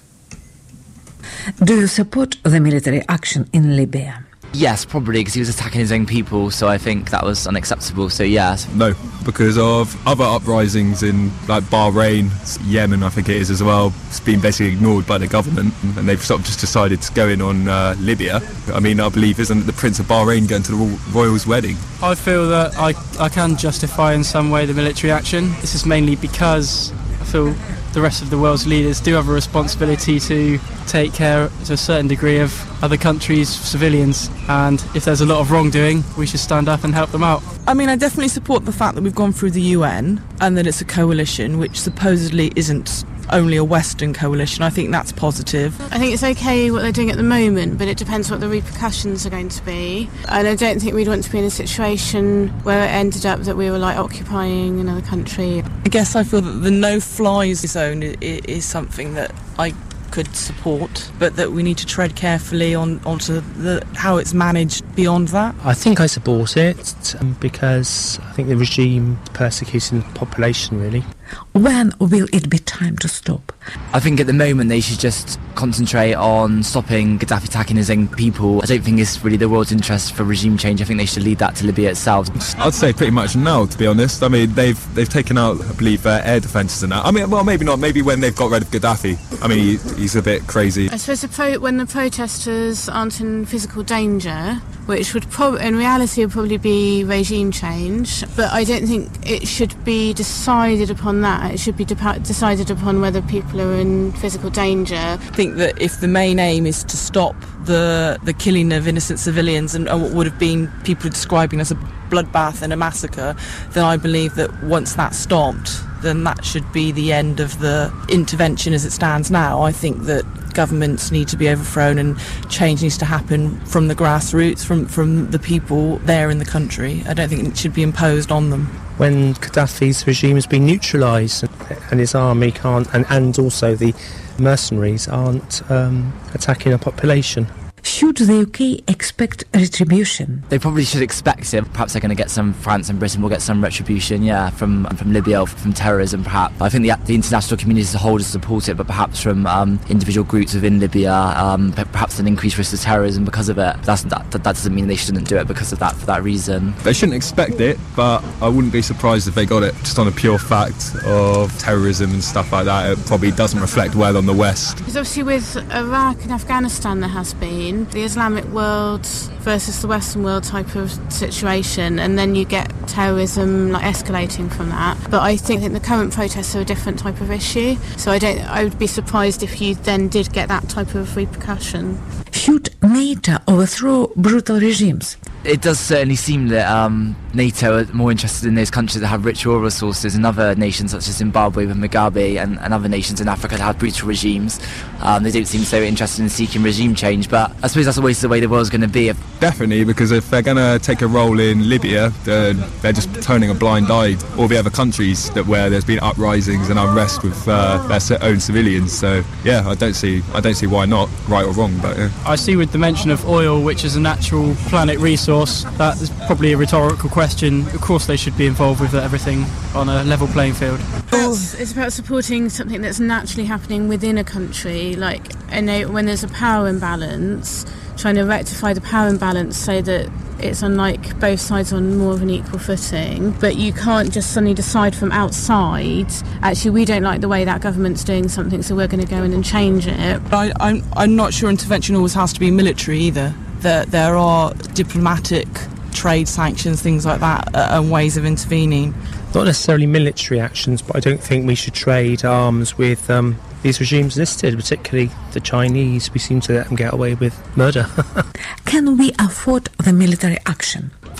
Do you support the military action in Libya? Yes, probably, because he was attacking his own people, so I think that was unacceptable, so yes. No, because of other uprisings in like Bahrain, Yemen I think it is as well. It's been basically ignored by the government, and they've sort of just decided to go in on Libya. I mean, I believe isn't the Prince of Bahrain going to the royal's wedding? I feel that I can justify in some way the military action. This is mainly because I feel the rest of the world's leaders do have a responsibility to take care to a certain degree of other countries' civilians, and if there's a lot of wrongdoing, we should stand up and help them out. I mean, I definitely support the fact that we've gone through the UN and that it's a coalition which supposedly isn't only a Western coalition. I think that's positive. I think it's okay what they're doing at the moment, but it depends what the repercussions are going to be. And I don't think we'd want to be in a situation where it ended up that we were like occupying another country. I guess I feel that the no-fly zone is something that I could support, but that we need to tread carefully onto how it's managed beyond that. I think I support it because I think the regime is persecuting the population, really. When will it be time to stop? I think at the moment they should just concentrate on stopping Gaddafi attacking his own people. I don't think it's really the world's interest for regime change. I think they should leave that to Libya itself. I'd say pretty much now, to be honest. I mean, they've taken out, I believe, air defences and that. I mean, well, maybe not. Maybe when they've got rid of Gaddafi. I mean, he's a bit crazy. I suppose when the protesters aren't in physical danger, which would in reality would probably be regime change, but I don't think it should be decided upon that. It should be decided upon whether people are in physical danger. I think that if the main aim is to stop the killing of innocent civilians and what would have been people describing as a bloodbath and a massacre, then I believe that once that's stopped, then that should be the end of the intervention as it stands now. I think that governments need to be overthrown and change needs to happen from the grassroots, from the people there in the country. I don't think it should be imposed on them. When Gaddafi's regime has been neutralised and his army can't, and also the mercenaries aren't attacking a population. Should the UK expect retribution? They probably should expect it. Perhaps they're going to get some, France and Britain will get some retribution, from Libya, from terrorism perhaps. I think the international community as a whole does support it, but perhaps from individual groups within Libya, perhaps an increased risk of terrorism because of it. That doesn't mean they shouldn't do it because of that, for that reason. They shouldn't expect it, but I wouldn't be surprised if they got it just on a pure fact of terrorism and stuff like that. It probably doesn't reflect well on the West. Because obviously with Iraq and Afghanistan there has been the Islamic world versus the Western world type of situation, and then you get terrorism escalating from that. But I think the current protests are a different type of issue, so I would be surprised if you then did get that type of repercussion. Should NATO overthrow brutal regimes? It does certainly seem that NATO are more interested in those countries that have rich oil resources, and other nations such as Zimbabwe with Mugabe and other nations in Africa that have brutal regimes. They don't seem so interested in seeking regime change, but I suppose that's always the way the world's going to be. Definitely, because if they're going to take a role in Libya, then they're just turning a blind eye. All the other countries where there's been uprisings and unrest with their own civilians. So yeah, I don't see why not, right or wrong. But yeah. I see with the mention of oil, which is a natural planet resource, that is probably a rhetorical question. Of course they should be involved with everything on a level playing field. It's about supporting something that's naturally happening within a country, when there's a power imbalance, trying to rectify the power imbalance so that it's on both sides on more of an equal footing. But you can't just suddenly decide from outside, actually we don't like the way that government's doing something, so we're going to go in and change it. I'm not sure intervention always has to be military either. There are diplomatic, trade sanctions, things like that, and ways of intervening. Not necessarily military actions, but I don't think we should trade arms with these regimes listed, particularly the Chinese. We seem to let them get away with murder. Can we afford the military action?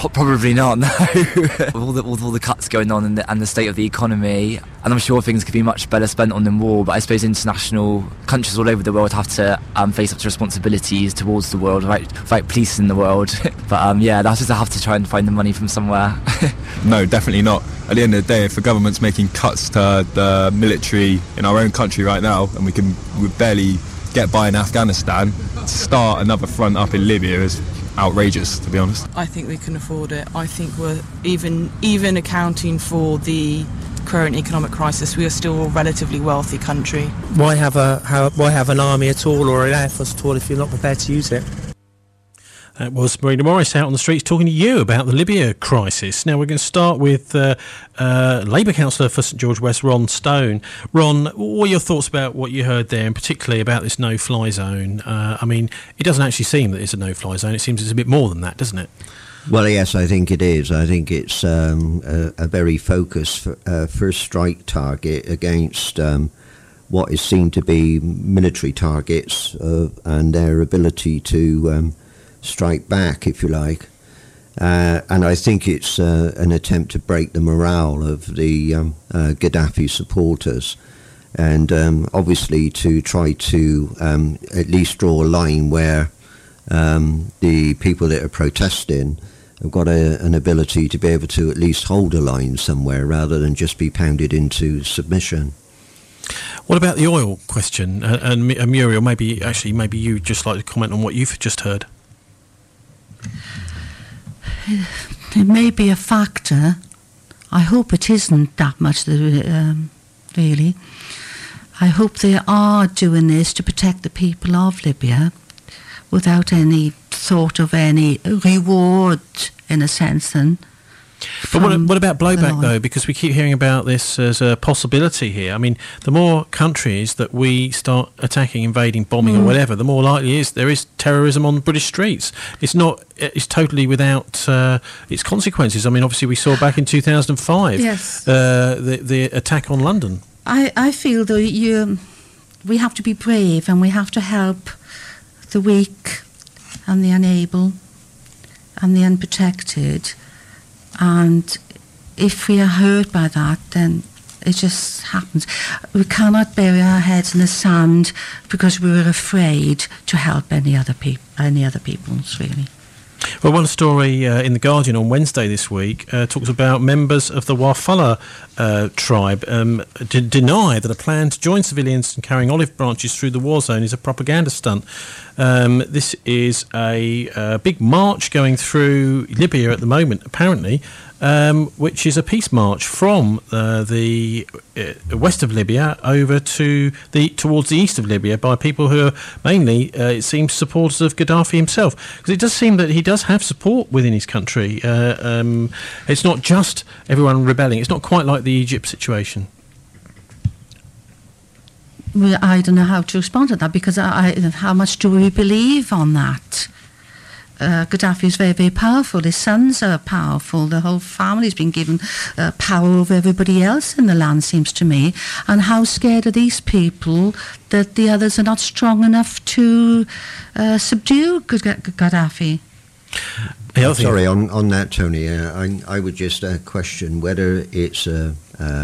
Probably not, no. With all the cuts going on and the state of the economy, and I'm sure things could be much better spent on than war, but I suppose international countries all over the world have to face up to responsibilities towards the world, fight police in the world. But that's just I have to try and find the money from somewhere. No, definitely not. At the end of the day, if the government's making cuts to the military in our own country right now, and we barely get by in Afghanistan, to start another front up in Libya is outrageous, to be honest. I think we can afford it. I think we're even accounting for the current economic crisis, we are still a relatively wealthy country. Why have an army at all or an air force at all if you're not prepared to use it? That was Marina Morris out on the streets talking to you about the Libya crisis. Now we're going to start with Labour councillor for St George West, Ron Stone. Ron, what are your thoughts about what you heard there, and particularly about this no-fly zone? I mean, it doesn't actually seem that it's a no-fly zone. It seems it's a bit more than that, doesn't it? Well, yes, I think it is. I think it's a very focused first strike target against what is seen to be military targets and their ability to strike back, if you like. And I think it's an attempt to break the morale of the Gaddafi supporters, and obviously to try to at least draw a line where the people that are protesting have got an ability to be able to at least hold a line somewhere rather than just be pounded into submission. What about the oil question? And Muriel, maybe you'd just like to comment on what you've just heard. It may be a factor. I hope it isn't that much, really. I hope they are doing this to protect the people of Libya without any thought of any reward, in a sense, then. But what about blowback, though? Because we keep hearing about this as a possibility here. I mean, the more countries that we start attacking, invading, bombing or whatever, the more likely there is terrorism on British streets. It's totally without its consequences. I mean, obviously we saw back in 2005 the attack on London. I feel, though, we have to be brave and we have to help the weak and the unable and the unprotected. And if we are hurt by that, then it just happens. We cannot bury our heads in the sand because we were afraid to help any other peoples, really. Well, one story in The Guardian on Wednesday this week talks about members of the Wafala tribe deny that a plan to join civilians in carrying olive branches through the war zone is a propaganda stunt. This is a big march going through Libya at the moment, apparently, which is a peace march from the west of Libya over towards the east of Libya by people who are mainly, it seems, supporters of Gaddafi himself. Because it does seem that he does have support within his country. It's not just everyone rebelling. It's not quite like the Egypt situation. Well, I don't know how to respond to that, because how much do we believe on that? Gaddafi is very, very powerful. His sons are powerful. The whole family's been given power over everybody else in the land, seems to me. And how scared are these people that the others are not strong enough to subdue Gaddafi? Sorry, on that, Tony, I would just question whether it's a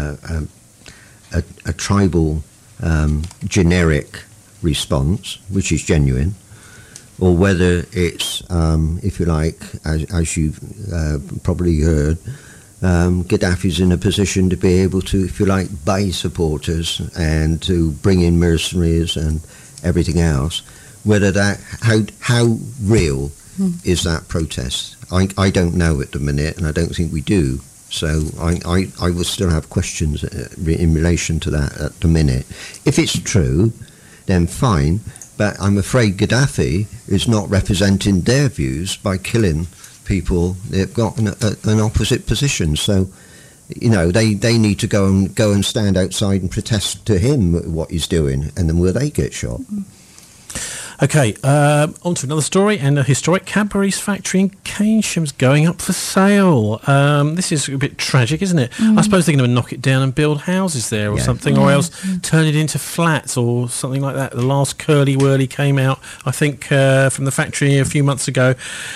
tribal generic response, which is genuine, or whether it's, if you like, as you've probably heard, Gaddafi's in a position to be able to, if you like, buy supporters and to bring in mercenaries and everything else. Whether that, how real is that protest? I don't know at the minute, and I don't think we do. So I will still have questions in relation to that at the minute. If it's true, then fine. But I'm afraid Gaddafi is not representing their views by killing people. They've got an opposite position. So, they need to go and stand outside and protest to him what he's doing, and then will they get shot? OK, on to another story, and a historic Cadbury's factory in Keynsham going up for sale. This is a bit tragic, isn't it? I suppose they're going to knock it down and build houses there or something, or else turn it into flats or something like that. The last Curly Whirly came out, I think, from the factory a few months ago.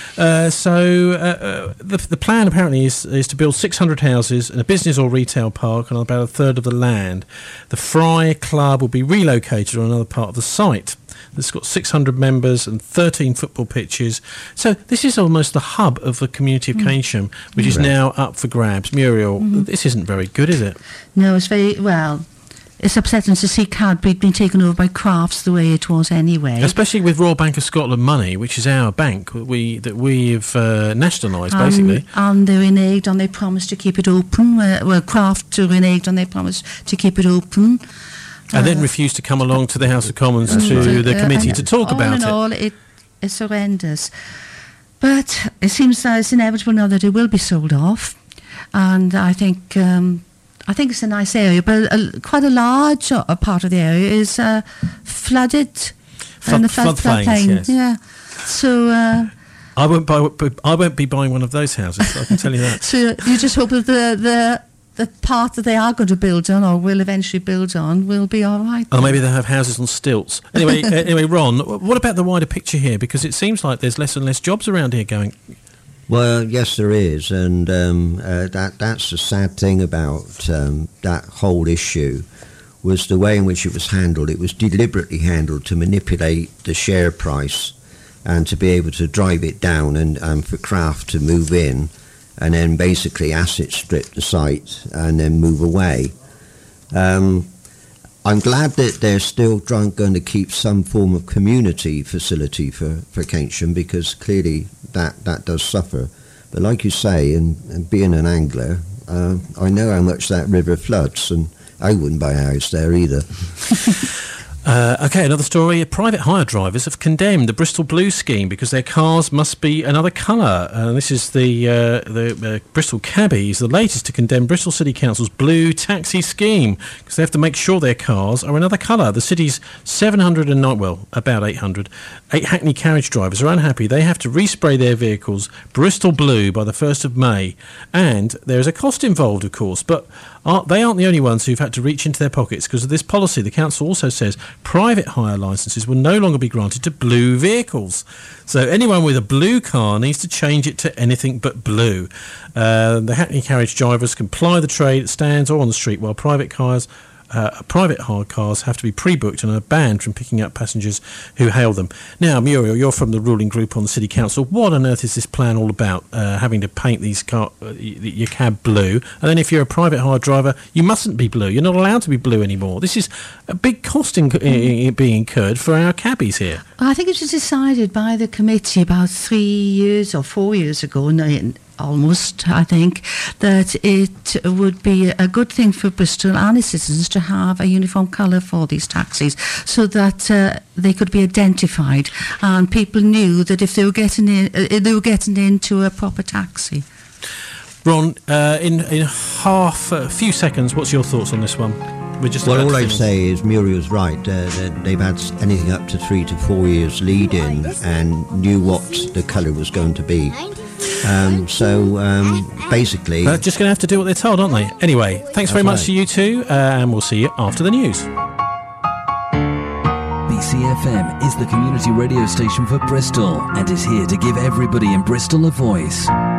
The plan apparently is to build 600 houses and a business or retail park on about a third of the land. The Fry Club will be relocated on another part of the site. It's got 600 members and 13 football pitches. So this is almost the hub of the community of Keynsham, which is now up for grabs. Muriel, this isn't very good, is it? No, it's very, well, it's upsetting to see Cadbury being taken over by Crafts the way it was anyway. Especially with Royal Bank of Scotland money, which is our bank that we've nationalised, basically. And they reneged on their promise to keep it open. Crafts reneged on their promise to keep it open. And then refused to come along to the House of Commons to the committee to talk about it. All in all, it's horrendous. But it seems that it's inevitable now that it will be sold off. And I think it's a nice area, but quite a large part of the area is flooded. Floodplains, yes. Yeah. So... I won't be buying one of those houses, I can tell you that. So you just hope that the part that they are going to build on, or will eventually build on, will be all right. Or maybe they'll have houses on stilts. Anyway, Ron, what about the wider picture here? Because it seems like there's less and less jobs around here going. Well, yes, there is, and that's the sad thing about that whole issue, was the way in which it was handled. It was deliberately handled to manipulate the share price and to be able to drive it down and for Kraft to move in and then basically asset strip the site and then move away. I'm glad that they're still going to keep some form of community facility for Keynsham, because clearly that does suffer. But like you say, and being an angler, I know how much that river floods, and I wouldn't buy a house there either. OK, another story. Private hire drivers have condemned the Bristol Blue scheme because their cars must be another colour. This is the Bristol Cabbies, the latest to condemn Bristol City Council's blue taxi scheme, because they have to make sure their cars are another colour. The city's 709, well, about 800, Hackney carriage drivers are unhappy. They have to respray their vehicles Bristol Blue by the 1st of May. And there is a cost involved, of course, but they aren't the only ones who've had to reach into their pockets because of this policy. The council also says private hire licences will no longer be granted to blue vehicles. So anyone with a blue car needs to change it to anything but blue. The Hackney carriage drivers can ply the trade at stands or on the street, while private hire cars have to be pre-booked and are banned from picking up passengers who hail them. Now, Muriel, you're from the ruling group on the City Council. What on earth is this plan all about, having to paint your cab blue? And then if you're a private hire driver, you mustn't be blue. You're not allowed to be blue anymore. This is a big cost being incurred for our cabbies here. Well, I think it was decided by the committee about 3 years or 4 years ago, almost, I think, that it would be a good thing for Bristol and its citizens to have a uniform colour for these taxis, so that they could be identified and people knew that if they were getting into a proper taxi. Ron, in a few seconds, what's your thoughts on this one? All I'd say is Muriel's right. They've had anything up to 3 to 4 years lead in and knew what the colour was going to be. Basically... They're just going to have to do what they're told, aren't they? Anyway, thanks very much to you two, and we'll see you after the news. BCFM is the community radio station for Bristol and is here to give everybody in Bristol a voice.